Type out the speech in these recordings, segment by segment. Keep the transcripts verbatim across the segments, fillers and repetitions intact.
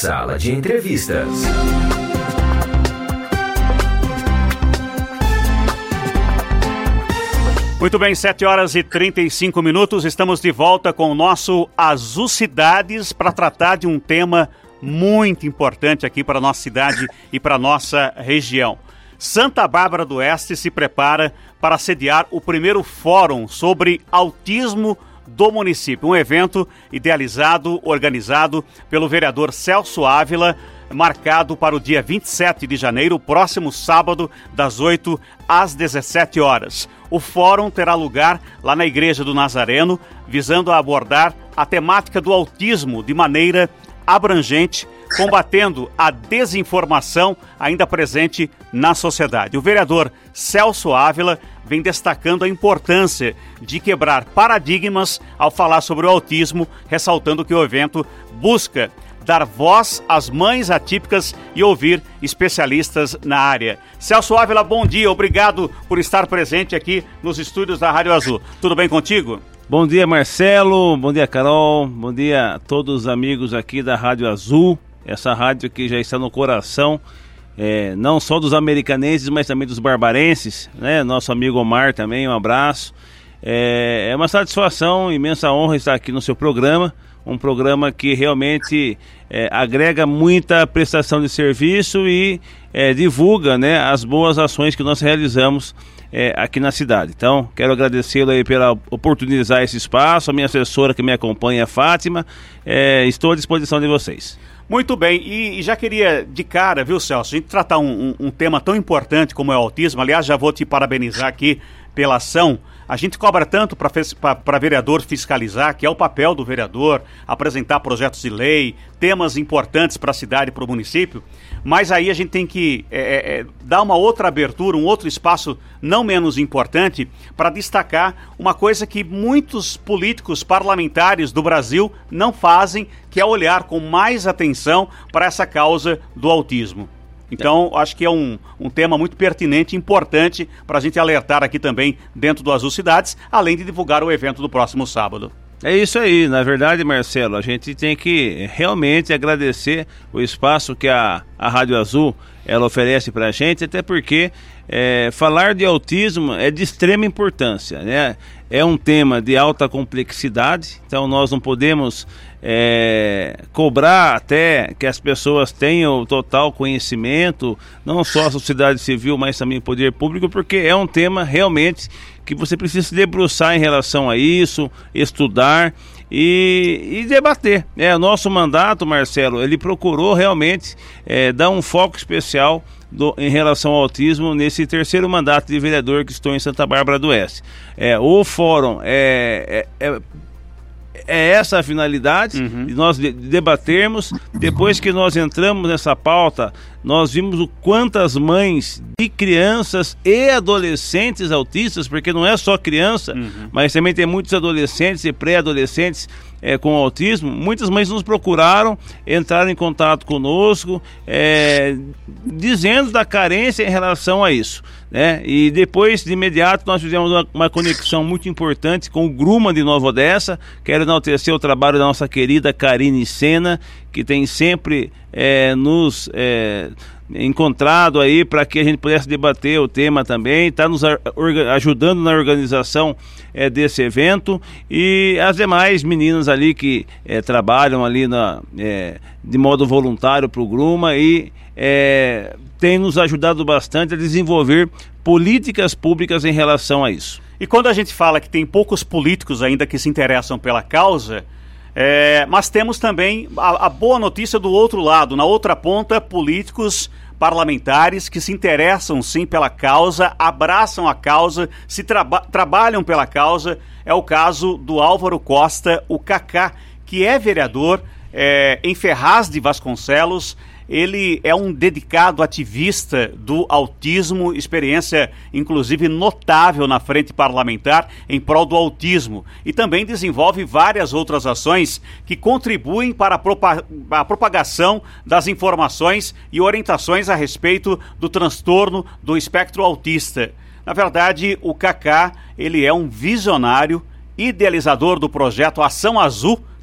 Sala de Entrevistas. Muito bem, sete horas e trinta e cinco minutos, estamos de volta com o nosso Azul Cidades para tratar de um tema muito importante aqui para a nossa cidade e para a nossa região. Santa Bárbara do Oeste se prepara para sediar o primeiro fórum sobre autismo do município, um evento idealizado, organizado pelo vereador Celso Ávila, marcado para o dia vinte e sete de janeiro, próximo sábado, das oito às dezessete horas. O fórum terá lugar lá na Igreja do Nazareno, visando a abordar a temática do autismo de maneira abrangente, combatendo a desinformação ainda presente na sociedade. O vereador Celso Ávila vem destacando a importância de quebrar paradigmas ao falar sobre o autismo, ressaltando que o evento busca dar voz às mães atípicas e ouvir especialistas na área. Celso Ávila, bom dia, obrigado por estar presente aqui nos estúdios da Rádio Azul. Tudo bem contigo? Bom dia, Marcelo, bom dia, Carol, bom dia a todos os amigos aqui da Rádio Azul, essa rádio que já está no coração, é, não só dos americanenses, mas também dos barbarenses, né? Nosso amigo Omar também, um abraço. É, é uma satisfação, imensa honra estar aqui no seu programa, um programa que realmente é, agrega muita prestação de serviço e é, divulga, né, as boas ações que nós realizamos é, aqui na cidade. Então, quero agradecê-lo aí pela oportunizar esse espaço, a minha assessora que me acompanha, a Fátima, é, estou à disposição de vocês. Muito bem, e, e já queria de cara, viu, Celso, a gente tratar um, um, um tema tão importante como é o autismo. Aliás, já vou te parabenizar aqui pela ação. A gente cobra tanto para vereador fiscalizar, que é o papel do vereador, apresentar projetos de lei, temas importantes para a cidade e para o município, mas aí a gente tem que é, é, dar uma outra abertura, um outro espaço não menos importante para destacar uma coisa que muitos políticos parlamentares do Brasil não fazem, que é olhar com mais atenção para essa causa do autismo. Então, acho que é um, um tema muito pertinente e importante para a gente alertar aqui também dentro do Azul Cidades, além de divulgar o evento do próximo sábado. É isso aí, na verdade, Marcelo, a gente tem que realmente agradecer o espaço que a, a Rádio Azul ela oferece para a gente, até porque é, falar de autismo é de extrema importância, né? É um tema de alta complexidade, então nós não podemos é, cobrar até que as pessoas tenham total conhecimento, não só a sociedade civil, mas também o poder público, porque é um tema realmente que você precisa se debruçar em relação a isso, estudar e, e debater. É, o nosso mandato, Marcelo, ele procurou realmente é, dar um foco especial Do, em relação ao autismo nesse terceiro mandato de vereador que estou em Santa Bárbara do Oeste. É, o fórum é, é, é, é essa a finalidade, uhum. de nós de, de debatermos. Depois que nós entramos nessa pauta, nós vimos o quantas mães de crianças e adolescentes autistas, porque não é só criança, uhum. mas também tem muitos adolescentes e pré-adolescentes É, com autismo. Muitas mães nos procuraram, entraram em contato conosco, é, dizendo da carência em relação a isso, né? E depois, de imediato, nós fizemos uma, uma conexão muito importante com o Gruma de Nova Odessa. Quero enaltecer o trabalho da nossa querida Karine Sena, que tem sempre é, nos é, encontrado aí para que a gente pudesse debater o tema também, está nos a, orga, ajudando na organização é, desse evento, e as demais meninas ali que é, trabalham ali na, é, de modo voluntário para o Gruma e é, tem nos ajudado bastante a desenvolver políticas públicas em relação a isso. E quando a gente fala que tem poucos políticos ainda que se interessam pela causa, É, mas temos também a, a boa notícia do outro lado, na outra ponta, políticos parlamentares que se interessam sim pela causa, abraçam a causa, se traba- trabalham pela causa. É o caso do Álvaro Costa, o Cacá, que é vereador é, em Ferraz de Vasconcelos. Ele é um dedicado ativista do autismo, experiência inclusive notável na frente parlamentar em prol do autismo, e também desenvolve várias outras ações que contribuem para a, propa- a propagação das informações e orientações a respeito do transtorno do espectro autista. Na verdade, o Cacá, ele é um visionário, idealizador do projeto Ação Azul,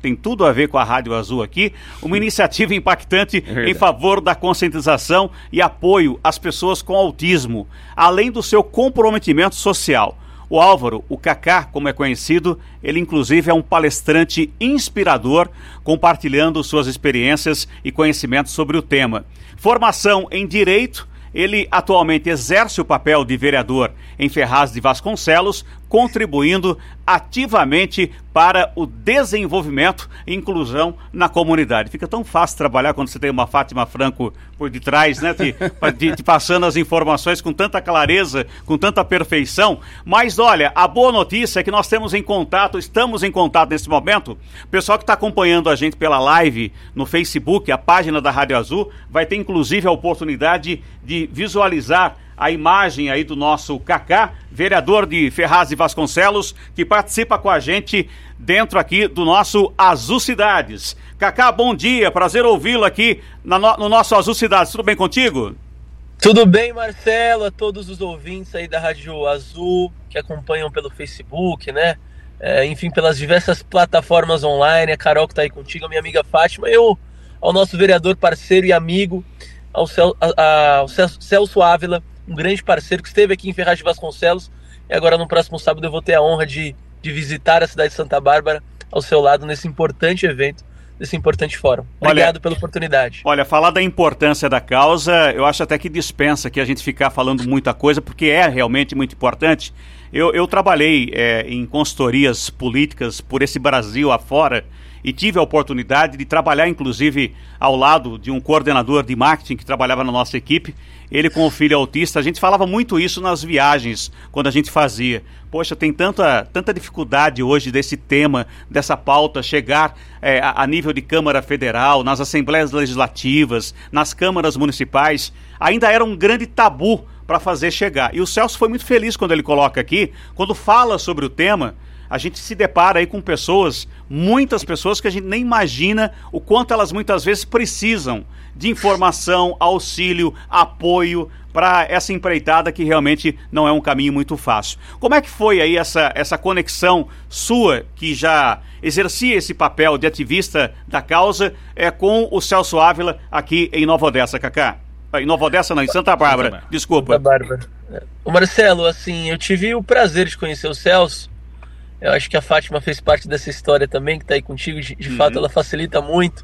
tem tudo a ver com a Rádio Azul aqui, uma iniciativa impactante é em favor da conscientização e apoio às pessoas com autismo, além do seu comprometimento social. O Álvaro, o Kaká, como é conhecido, ele inclusive é um palestrante inspirador, compartilhando suas experiências e conhecimentos sobre o tema. Formação em Direito, ele atualmente exerce o papel de vereador em Ferraz de Vasconcelos, contribuindo ativamente para o desenvolvimento e inclusão na comunidade. Fica tão fácil trabalhar quando você tem uma Fátima Franco por detrás, né? Te, te, te passando as informações com tanta clareza, com tanta perfeição. Mas olha, a boa notícia é que nós temos em contato, estamos em contato nesse momento. O pessoal que está acompanhando a gente pela live no Facebook, a página da Rádio Azul, vai ter inclusive a oportunidade de visualizar a imagem aí do nosso Kaká, vereador de Ferraz de Vasconcelos, que participa com a gente dentro aqui do nosso Azul Cidades. Kaká, bom dia, prazer ouvi-lo aqui na no, no nosso Azul Cidades. Tudo bem contigo? Tudo bem, Marcelo, a todos os ouvintes aí da Rádio Azul, que acompanham pelo Facebook, né? É, enfim, pelas diversas plataformas online, a Carol que está aí contigo, a minha amiga Fátima, eu, ao nosso vereador, parceiro e amigo, ao, Cel, a, a, ao Celso Ávila, um grande parceiro que esteve aqui em Ferraz de Vasconcelos, e agora no próximo sábado eu vou ter a honra de, de visitar a cidade de Santa Bárbara ao seu lado nesse importante evento, nesse importante fórum. Obrigado olha, pela oportunidade. Olha, falar da importância da causa, eu acho até que dispensa que a gente ficar falando muita coisa, porque é realmente muito importante. Eu, eu trabalhei é, em consultorias políticas por esse Brasil afora, e tive a oportunidade de trabalhar, inclusive, ao lado de um coordenador de marketing que trabalhava na nossa equipe, ele com o filho autista. A gente falava muito isso nas viagens, quando a gente fazia. Poxa, tem tanta, tanta dificuldade hoje desse tema, dessa pauta, chegar é, a, a nível de Câmara Federal, nas Assembleias Legislativas, nas câmaras municipais. Ainda era um grande tabu para fazer chegar. E o Celso foi muito feliz quando ele coloca aqui, quando fala sobre o tema. A gente se depara aí com pessoas, muitas pessoas que a gente nem imagina o quanto elas muitas vezes precisam de informação, auxílio, apoio para essa empreitada que realmente não é um caminho muito fácil. Como é que foi aí essa, essa conexão sua, que já exercia esse papel de ativista da causa, é, com o Celso Ávila aqui em Nova Odessa, Kaká? Em Nova Odessa não, em Santa Bárbara, Santa desculpa. Santa Bárbara. O Marcelo, assim, eu tive o prazer de conhecer o Celso. Eu acho que a Fátima fez parte dessa história também, que está aí contigo. De, de uhum. fato, ela facilita muito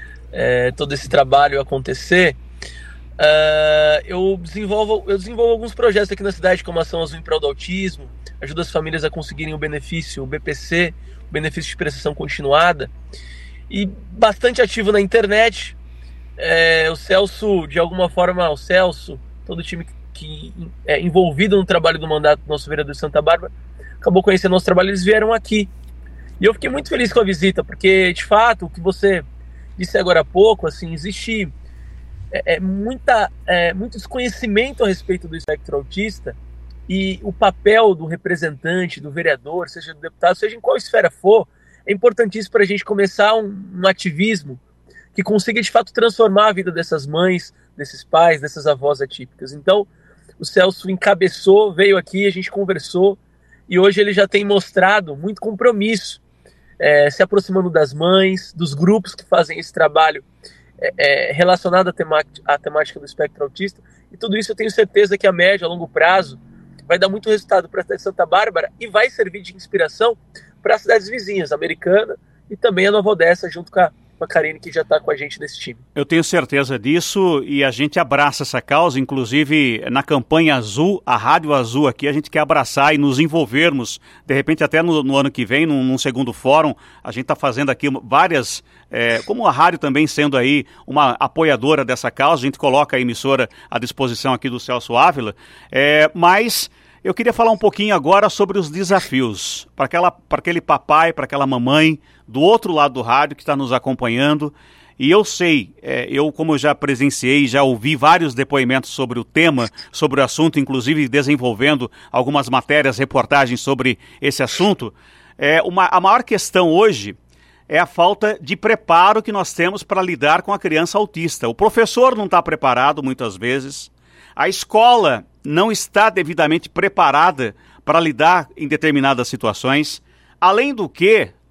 é, todo esse trabalho acontecer. Uh, eu, desenvolvo, eu desenvolvo alguns projetos aqui na cidade, como a Ação Azul em Prol do Autismo, ajuda as famílias a conseguirem o benefício, o B P C, o benefício de prestação continuada, e bastante ativo na internet. É, o Celso, de alguma forma, o Celso, todo o time que, que é envolvido no trabalho do mandato do nosso vereador de Santa Bárbara, acabou conhecendo nosso trabalho, eles vieram aqui. E eu fiquei muito feliz com a visita, porque, de fato, o que você disse agora há pouco, assim, existe é, é, muita, é, muito desconhecimento a respeito do espectro autista, e o papel do representante, do vereador, seja do deputado, seja em qual esfera for, é importantíssimo para a gente começar um, um ativismo que consiga, de fato, transformar a vida dessas mães, desses pais, dessas avós atípicas. Então, o Celso encabeçou, veio aqui, a gente conversou, e hoje ele já tem mostrado muito compromisso, é, se aproximando das mães, dos grupos que fazem esse trabalho é, é, relacionado à temática, à temática do espectro autista. E tudo isso eu tenho certeza que a médio, a longo prazo, vai dar muito resultado para a cidade de Santa Bárbara e vai servir de inspiração para as cidades vizinhas, Americana e também a Nova Odessa, junto com a a Karine, que já está com a gente nesse time. Eu tenho certeza disso, e a gente abraça essa causa, inclusive na campanha Azul, a Rádio Azul aqui, a gente quer abraçar e nos envolvermos, de repente até no, no ano que vem, num, num segundo fórum, a gente está fazendo aqui várias, é, como a rádio também sendo aí uma apoiadora dessa causa, a gente coloca a emissora à disposição aqui do Celso Ávila, é, mas eu queria falar um pouquinho agora sobre os desafios, para aquela, para aquele papai, para aquela mamãe, do outro lado do rádio que está nos acompanhando. E eu sei, é, eu como eu já presenciei, já ouvi vários depoimentos sobre o tema, sobre o assunto, inclusive desenvolvendo algumas matérias, reportagens sobre esse assunto. É, uma, a maior questão hoje é a falta de preparo que nós temos para lidar com a criança autista. O professor não está preparado muitas vezes, a escola não está devidamente preparada para lidar em determinadas situações. Além do que,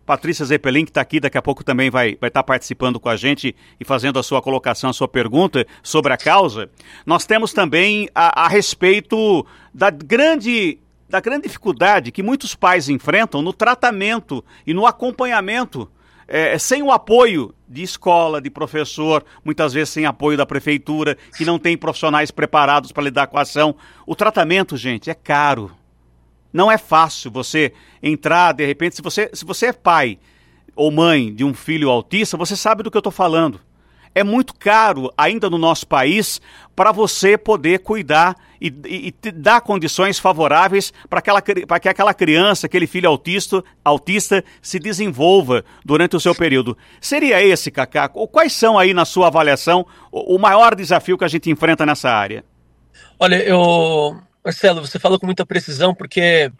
Patrícia Zeppelin, que está aqui, daqui a pouco também vai vai estar participando com a gente e fazendo a sua colocação, a sua pergunta sobre a causa. Nós temos também a, a respeito da grande, da grande dificuldade que muitos pais enfrentam no tratamento e no acompanhamento, é, sem o apoio de escola, de professor, muitas vezes sem apoio da prefeitura, que não tem profissionais preparados para lidar com a ação. O tratamento, gente, é caro. Não é fácil você entrar, de repente, se você, se você é pai ou mãe de um filho autista, você sabe do que eu estou falando. É muito caro ainda no nosso país para você poder cuidar e, e, e dar condições favoráveis para aquela, para que aquela criança, aquele filho autista, autista se desenvolva durante o seu período. Seria esse, Cacá? Quais são aí, na sua avaliação, o, o maior desafio que a gente enfrenta nessa área? Olha, eu... Marcelo, você fala com muita precisão, porque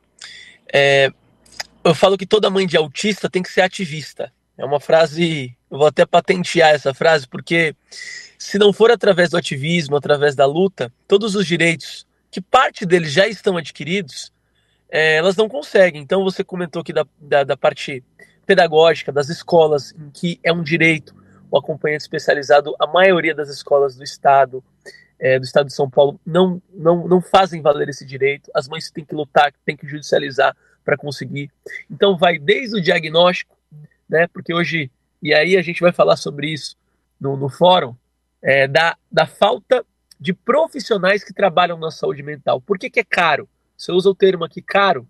é, eu falo que toda mãe de autista tem que ser ativista. É uma frase, eu vou até patentear essa frase, porque se não for através do ativismo, através da luta, todos os direitos, que parte deles já estão adquiridos, é, elas não conseguem. Então você comentou aqui da, da, da parte pedagógica, das escolas, em que é um direito o acompanhante especializado. A maioria das escolas do estado, É, do estado de São Paulo, não, não, não fazem valer esse direito. As mães têm que lutar, têm que judicializar para conseguir. Então vai desde o diagnóstico, né, porque hoje, e aí a gente vai falar sobre isso no, no fórum, é, da, da falta de profissionais que trabalham na saúde mental. Por que que é caro? Você usa o termo aqui, caro.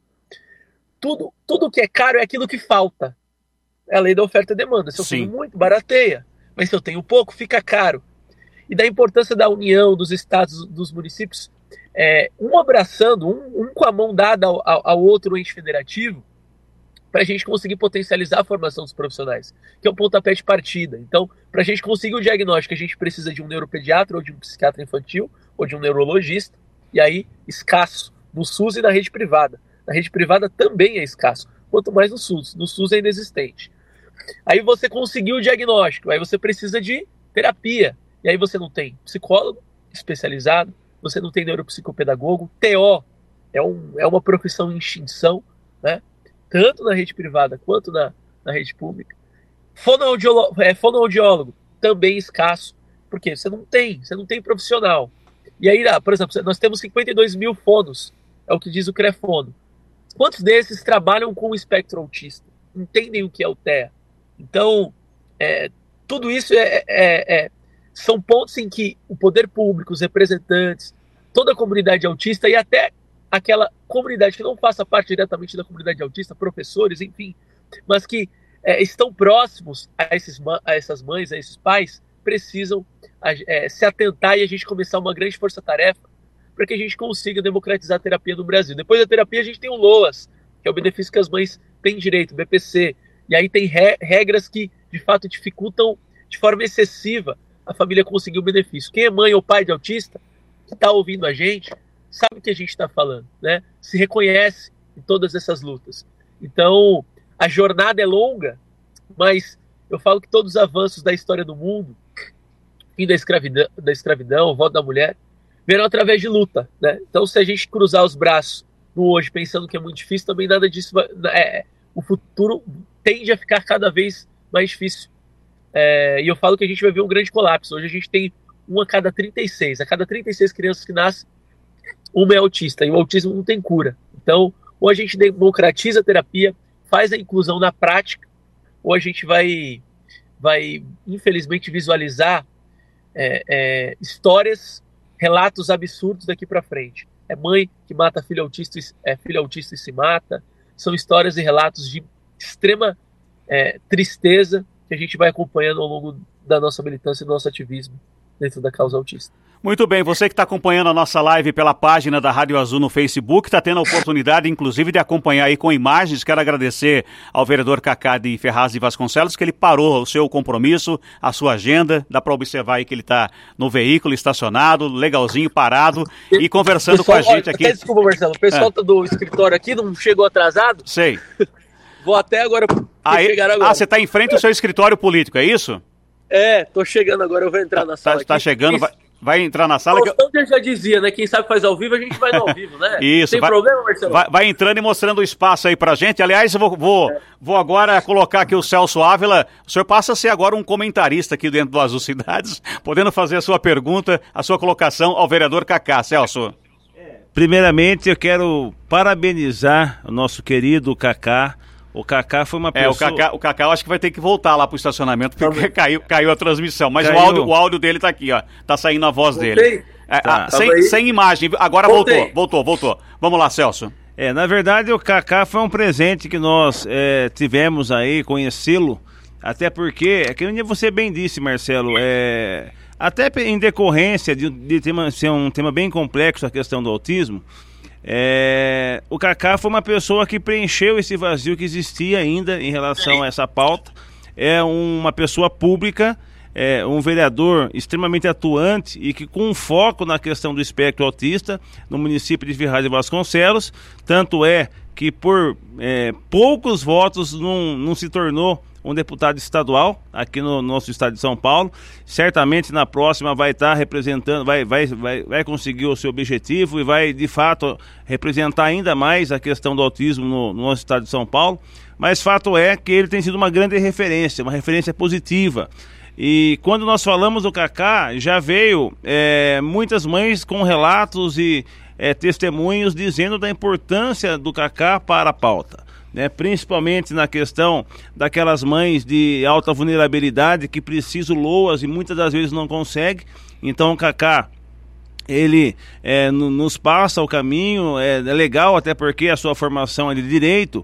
Tudo, tudo que é caro é aquilo que falta. É a lei da oferta e demanda. Se eu tenho muito, barateia. Mas se eu tenho pouco, fica caro. E da importância da união dos estados, dos municípios, é, um abraçando, um, um com a mão dada ao, ao outro ente federativo, para a gente conseguir potencializar a formação dos profissionais, que é um pontapé de partida. Então, para a gente conseguir o diagnóstico, a gente precisa de um neuropediatra, ou de um psiquiatra infantil, ou de um neurologista, e aí, escasso, no SUS e na rede privada. Na rede privada também é escasso, quanto mais no SUS. No SUS é inexistente. Aí você conseguiu o diagnóstico, aí você precisa de terapia. E aí você não tem psicólogo especializado, você não tem neuropsicopedagogo, T O é, um, é uma profissão em extinção, né? Tanto na rede privada quanto na, na rede pública. Fonoaudiólogo, é, fonoaudiólogo, também escasso, porque você não tem, você não tem profissional. E aí, por exemplo, nós temos cinquenta e dois mil fonos, é o que diz o CREFONO. Quantos desses trabalham com o espectro autista? Entendem o que é o T E A? Então, é, tudo isso é... é, é são pontos em que o poder público, os representantes, toda a comunidade autista e até aquela comunidade que não faça parte diretamente da comunidade autista, professores, enfim, mas que é, estão próximos a, esses, a essas mães, a esses pais, precisam é, se atentar e a gente começar uma grande força-tarefa para que a gente consiga democratizar a terapia no Brasil. Depois da terapia a gente tem o LOAS, que é o benefício que as mães têm direito, o B P C, e aí tem re, regras que de fato dificultam de forma excessiva a família conseguir o benefício. Quem é mãe ou pai de autista, que está ouvindo a gente, sabe o que a gente está falando, né? Se reconhece em todas essas lutas. Então, a jornada é longa, mas eu falo que todos os avanços da história do mundo, fim da escravidão, da escravidão, o voto da mulher, vieram através de luta, né? Então, se a gente cruzar os braços no hoje, pensando que é muito difícil, também nada disso vai, é, o futuro tende a ficar cada vez mais difícil. É, e eu falo que a gente vai ver um grande colapso. Hoje a gente tem um a cada trinta e seis. A cada trinta e seis crianças que nascem, uma é autista. E o autismo não tem cura. Então, ou a gente democratiza a terapia, faz a inclusão na prática, ou a gente vai, vai infelizmente, visualizar é, é, histórias, relatos absurdos daqui para frente. É mãe que mata filho autista, é, filho autista e se mata. São histórias e relatos de extrema é, tristeza, que a gente vai acompanhando ao longo da nossa militância e do nosso ativismo dentro da causa autista. Muito bem, você que está acompanhando a nossa live pela página da Rádio Azul no Facebook, está tendo a oportunidade, inclusive, de acompanhar aí com imagens. Quero agradecer ao vereador Cacá de Ferraz de Vasconcelos, que ele parou o seu compromisso, a sua agenda. Dá para observar aí que ele está no veículo estacionado, legalzinho, parado e conversando pessoal, com a gente aqui. Até desculpa, Marcelo, o pessoal é. do escritório aqui não chegou atrasado? Sei. Vou até agora, aí, chegar agora. Ah, você está em frente ao seu escritório político, é isso? É, tô chegando agora, eu vou entrar tá, na sala. Tá, tá chegando, vai, vai entrar na sala... Que eu... já dizia, né? Quem sabe faz ao vivo, a gente vai no ao vivo, né? Isso. Tem vai, problema, Marcelo? Vai, vai entrando e mostrando o espaço aí pra gente. Aliás, eu vou, vou, é. vou agora colocar aqui o Celso Ávila. O senhor passa a ser agora um comentarista aqui dentro do Azul Cidades, podendo fazer a sua pergunta, a sua colocação ao vereador Cacá. Celso. Primeiramente, eu quero parabenizar o nosso querido Cacá. O Cacá foi uma pessoa... É, o Cacá, o Cacá eu acho que vai ter que voltar lá pro estacionamento, porque caiu, caiu a transmissão. Mas caiu. O, áudio, o áudio dele tá aqui, ó. Tá saindo a voz Voltei. dele. É, tá. a, sem, sem imagem. Agora Voltei. voltou, voltou, voltou. Vamos lá, Celso. É, na verdade, o Cacá foi um presente que nós é, tivemos aí, conhecê-lo. Até porque, é que você bem disse, Marcelo, é... até em decorrência de, de tema, ser um tema bem complexo, a questão do autismo, é, o Cacá foi uma pessoa que preencheu esse vazio que existia ainda em relação a essa pauta. É uma pessoa pública, é um vereador extremamente atuante e que com foco na questão do espectro autista no município de Ferraz de Vasconcelos. Tanto é que por é, poucos votos não, não se tornou um deputado estadual aqui no nosso estado de São Paulo. Certamente na próxima vai estar representando, vai, vai, vai, vai conseguir o seu objetivo e vai de fato representar ainda mais a questão do autismo no, no nosso estado de São Paulo. Mas fato é que ele tem sido uma grande referência, uma referência positiva. E quando nós falamos do Cacá, já veio é, muitas mães com relatos e é, testemunhos dizendo da importância do Cacá para a pauta. Né, principalmente na questão daquelas mães de alta vulnerabilidade que precisam loas e muitas das vezes não conseguem. Então o Cacá, ele é, no, nos passa o caminho, é, é legal até porque a sua formação é de direito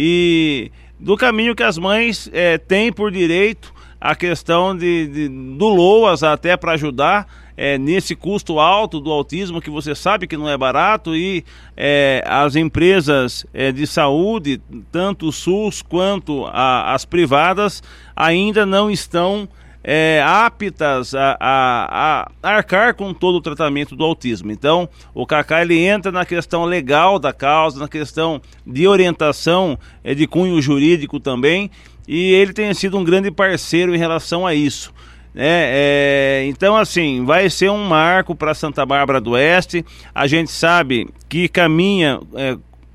e do caminho que as mães é, têm por direito a questão de, de, do loas até para ajudar É, nesse custo alto do autismo, que você sabe que não é barato, e é, as empresas é, de saúde, tanto o SUS quanto a, as privadas, ainda não estão é, aptas a, a, a arcar com todo o tratamento do autismo. Então, o Cacá ele entra na questão legal da causa, na questão de orientação é, de cunho jurídico também, e ele tem sido um grande parceiro em relação a isso. É, é, então assim, vai ser um marco para Santa Bárbara do Oeste. A gente sabe que caminha é,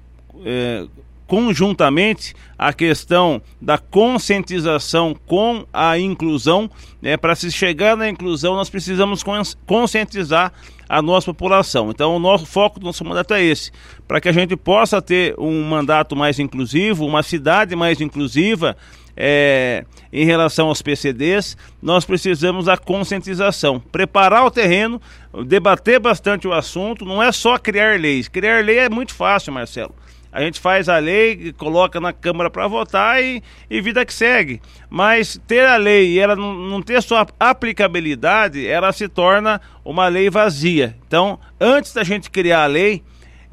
é, conjuntamente a questão da conscientização com a inclusão, né? Para se chegar na inclusão nós precisamos conscientizar a nossa população. Então o nosso foco do nosso mandato é esse, para que a gente possa ter um mandato mais inclusivo, uma cidade mais inclusiva. É, em relação aos P C Ds, nós precisamos da conscientização, preparar o terreno, debater bastante o assunto. Não é só criar leis, criar lei é muito fácil, Marcelo. A gente faz a lei, coloca na Câmara para votar e, e vida que segue. Mas ter a lei e ela não, não ter sua aplicabilidade, ela se torna uma lei vazia. Então, antes da gente criar a lei,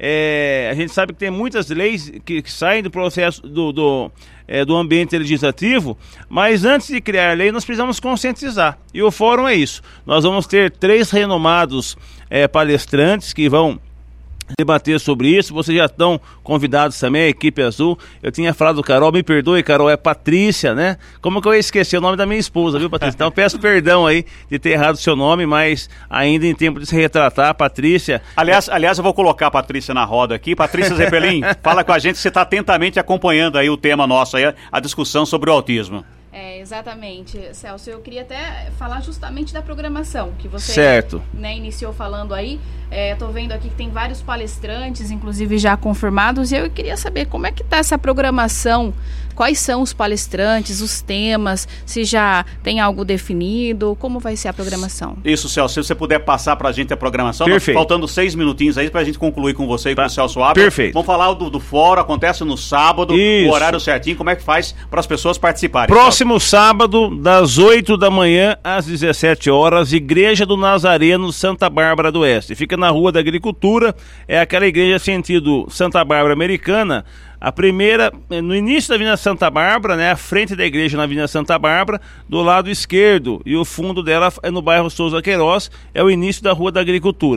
é, a gente sabe que tem muitas leis que, que saem do processo do, do, é, do ambiente legislativo, mas antes de criar a lei nós precisamos conscientizar. E o fórum é isso. Nós vamos ter três renomados é, palestrantes que vão debater sobre isso. Vocês já estão convidados também, a equipe azul. Eu tinha falado Carol, me perdoe, Carol, é Patrícia, né? Como que eu ia esquecer o nome da minha esposa, viu, Patrícia? Então peço perdão aí de ter errado o seu nome, mas ainda em tempo de se retratar, Patrícia. Aliás, aliás eu vou colocar a Patrícia na roda aqui. Patrícia Zeppelin, fala com a gente, você está atentamente acompanhando aí o tema nosso, aí, a discussão sobre o autismo. É, exatamente, Celso, eu queria até falar justamente da programação, que você certo. Né, iniciou falando aí. Estou é, vendo aqui que tem vários palestrantes, inclusive já confirmados, e eu queria saber como é que está essa programação, quais são os palestrantes, os temas, se já tem algo definido, como vai ser a programação? Isso, Celso, se você puder passar para a gente a programação, perfeito. Nós, faltando seis minutinhos aí para a gente concluir com você e com tá. o Celso Ávila. Perfeito. Vamos falar do, do fórum, acontece no sábado, isso. O horário certinho, como é que faz para as pessoas participarem? Próximo Celso? Sábado, das oito da manhã às dezessete horas, Igreja do Nazareno, Santa Bárbara do Oeste. Fica na Rua da Agricultura, é aquela igreja sentido Santa Bárbara Americana. A primeira, no início da Avenida Santa Bárbara, né, a frente da igreja na Avenida Santa Bárbara, do lado esquerdo, e o fundo dela é no bairro Souza Queiroz, é o início da Rua da Agricultura.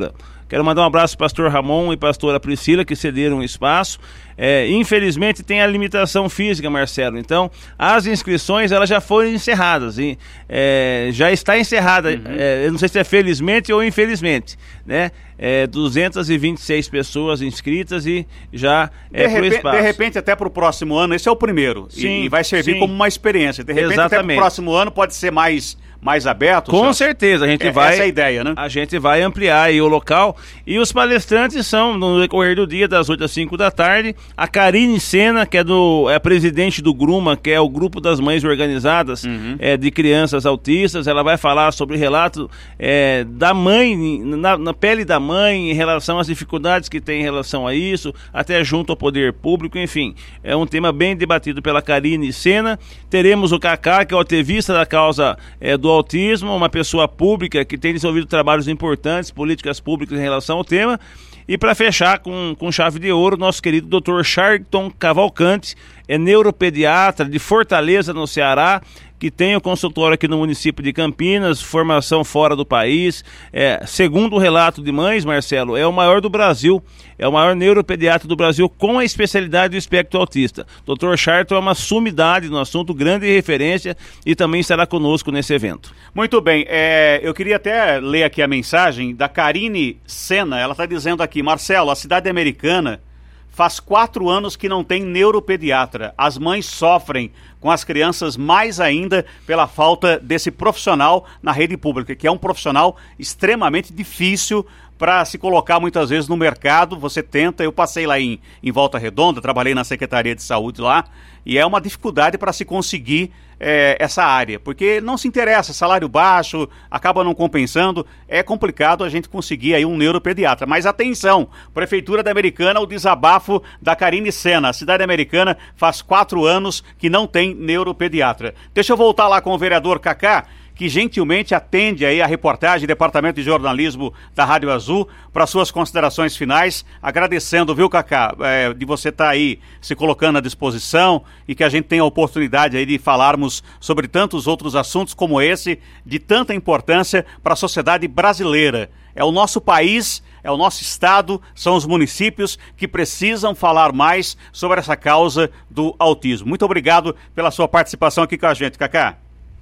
Quero mandar um abraço para o pastor Ramon e pastora Priscila, que cederam o espaço. É, infelizmente tem a limitação física, Marcelo, então as inscrições elas já foram encerradas, e, é, já está encerrada, uhum. é, eu não sei se é felizmente ou infelizmente, né? É, duzentas e vinte e seis pessoas inscritas e já é de, repente, de repente até para o próximo ano, esse é o primeiro, sim, e, e vai servir sim. como uma experiência, de repente Exatamente. até para o próximo ano pode ser mais... mais aberto? Com certo? certeza, a gente é, vai... Essa é a ideia, né? A gente vai ampliar aí o local, e os palestrantes são, no decorrer do dia, das oito às cinco da tarde, a Karine Sena, que é, do, é a presidente do GRUMA, que é o Grupo das Mães Organizadas uhum. é, de Crianças Autistas. Ela vai falar sobre o relato é, da mãe, na, na pele da mãe, em relação às dificuldades que tem em relação a isso, até junto ao poder público, enfim. É um tema bem debatido pela Karine Sena. Teremos o Kaká, que é o ativista da causa é, do autismo, uma pessoa pública que tem desenvolvido trabalhos importantes, políticas públicas em relação ao tema. E para fechar com, com chave de ouro, nosso querido doutor Charlton Cavalcante, é neuropediatra de Fortaleza, no Ceará, que tem o consultório aqui no município de Campinas, formação fora do país. É, segundo o relato de mães, Marcelo, é o maior do Brasil, é o maior neuropediatra do Brasil com a especialidade do espectro autista. doutor Charlton é uma sumidade no assunto, grande referência, e também estará conosco nesse evento. Muito bem, é, eu queria até ler aqui a mensagem da Karine Sena. Ela está dizendo aqui: Marcelo, a cidade americana faz quatro anos que não tem neuropediatra. As mães sofrem com as crianças mais ainda pela falta desse profissional na rede pública, que é um profissional extremamente difícil para se colocar muitas vezes no mercado. Você tenta, eu passei lá em, em Volta Redonda, trabalhei na Secretaria de Saúde lá, e é uma dificuldade para se conseguir é, essa área, porque não se interessa, salário baixo, acaba não compensando, é complicado a gente conseguir aí um neuropediatra. Mas atenção, Prefeitura da Americana, o desabafo da Karine Sena. A cidade americana faz quatro anos que não tem neuropediatra. Deixa eu voltar lá com o vereador Kaká, que gentilmente atende aí a reportagem, Departamento de Jornalismo da Rádio Azul, para suas considerações finais, agradecendo, viu, Kaká, é, de você estar tá aí se colocando à disposição e que a gente tenha a oportunidade aí de falarmos sobre tantos outros assuntos como esse, de tanta importância para a sociedade brasileira. É o nosso país, é o nosso estado, são os municípios que precisam falar mais sobre essa causa do autismo. Muito obrigado pela sua participação aqui com a gente, Kaká.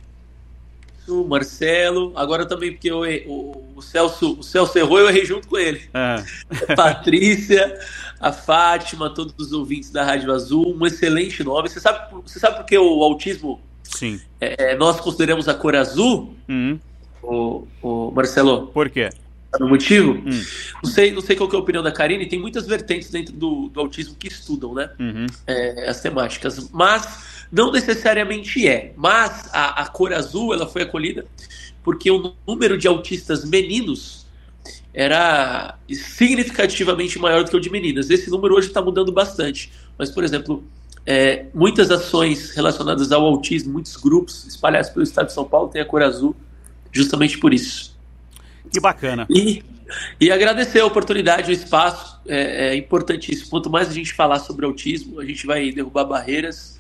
O Marcelo, agora também porque eu, o, o, Celso, o Celso errou, eu errei junto com ele. É. A Patrícia, a Fátima, todos os ouvintes da Rádio Azul, um excelente nome. Você sabe, você sabe por que o autismo, Sim. É, nós consideramos a cor azul? Uhum. O, o Marcelo? Por quê? Sabe o motivo? Hum. Não sei, não sei qual que é a opinião da Karine, tem muitas vertentes dentro do, do autismo que estudam, né? Uhum. É, as temáticas, mas não necessariamente é. Mas a, a cor azul, ela foi acolhida porque o número de autistas meninos era significativamente maior do que o de meninas. Esse número hoje está mudando bastante. Mas, por exemplo, é, muitas ações relacionadas ao autismo, muitos grupos espalhados pelo estado de São Paulo têm a cor azul justamente por isso. Que bacana. E, e agradecer a oportunidade, o espaço, é, é importantíssimo. Quanto mais a gente falar sobre autismo, a gente vai derrubar barreiras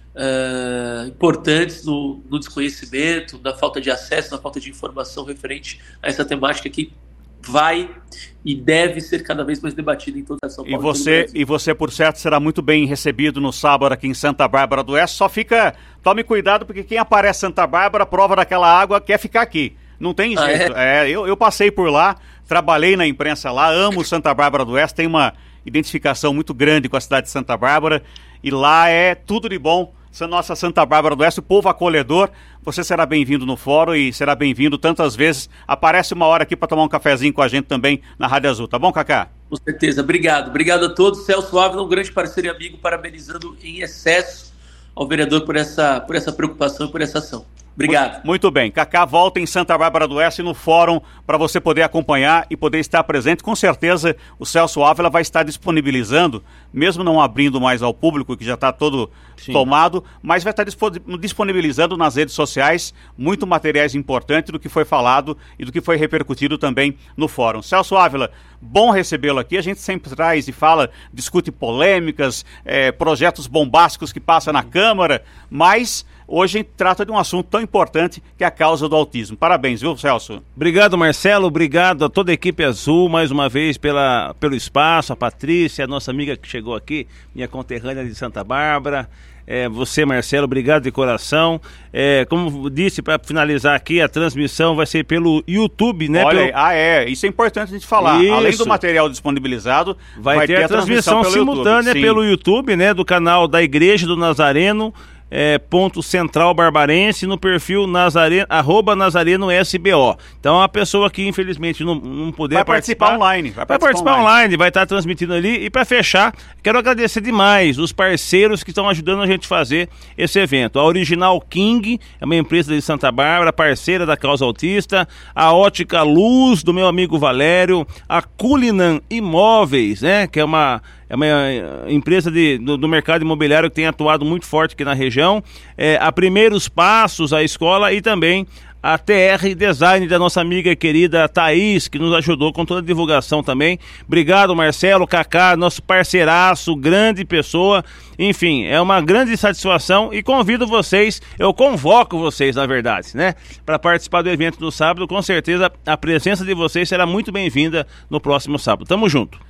uh, importantes no, no desconhecimento, na falta de acesso, na falta de informação referente a essa temática que vai e deve ser cada vez mais debatida em toda a São Paulo. E você, e você, por certo, será muito bem recebido no sábado aqui em Santa Bárbara do Oeste. Só fica, tome cuidado, porque quem aparece em Santa Bárbara, prova daquela água, quer ficar aqui. Não tem jeito. Ah, é? É, eu, eu passei por lá, trabalhei na imprensa lá, amo Santa Bárbara do Oeste, tem uma identificação muito grande com a cidade de Santa Bárbara, e lá é tudo de bom. Nossa Santa Bárbara do Oeste, o povo acolhedor. Você será bem-vindo no fórum e será bem-vindo tantas vezes. Aparece uma hora aqui para tomar um cafezinho com a gente também na Rádio Azul, tá bom, Kaká? Com certeza, obrigado. Obrigado a todos. Celso Ávila, um grande parceiro e amigo, parabenizando em excesso ao vereador por essa, por essa preocupação e por essa ação. Obrigado. Muito bem. Kaká volta em Santa Bárbara do Oeste no fórum para você poder acompanhar e poder estar presente. Com certeza o Celso Ávila vai estar disponibilizando, mesmo não abrindo mais ao público, que já está todo Sim. tomado, mas vai estar disponibilizando nas redes sociais muito materiais importantes do que foi falado e do que foi repercutido também no fórum. Celso Ávila, bom recebê-lo aqui. A gente sempre traz e fala, discute polêmicas, é, projetos bombásticos que passam na Câmara, mas hoje a gente trata de um assunto tão importante que é a causa do autismo. Parabéns, viu, Celso? Obrigado, Marcelo, obrigado a toda a equipe Azul, mais uma vez pela, pelo espaço, a Patrícia, a nossa amiga que chegou aqui, minha conterrânea de Santa Bárbara. É, você, Marcelo, obrigado de coração. É, como disse, para finalizar aqui, a transmissão vai ser pelo YouTube, né? Olha, pelo... ah, é, isso é importante a gente falar. Isso. Além do material disponibilizado, vai, vai ter, ter a transmissão, transmissão pelo simultânea YouTube. pelo YouTube, né? Do canal da Igreja do Nazareno, é, ponto Central Barbarense, no perfil Nazareno, arroba Nazareno S B O. Então a pessoa que infelizmente não, não puder vai participar, participar online. Vai participar, vai participar online. online, vai estar transmitindo ali. E para fechar, quero agradecer demais os parceiros que estão ajudando a gente a fazer esse evento. A Original King, é uma empresa de Santa Bárbara, parceira da Causa Autista. A Ótica Luz, do meu amigo Valério. A Culinan Imóveis, né, que é uma... É uma empresa de, do, do mercado imobiliário que tem atuado muito forte aqui na região. É, a Primeiros Passos, a escola, e também a T R Design da nossa amiga querida Thaís, que nos ajudou com toda a divulgação também. Obrigado, Marcelo, Cacá, nosso parceiraço, grande pessoa. Enfim, é uma grande satisfação e convido vocês, eu convoco vocês, na verdade, né, para participar do evento do sábado. Com certeza a presença de vocês será muito bem-vinda no próximo sábado. Tamo junto.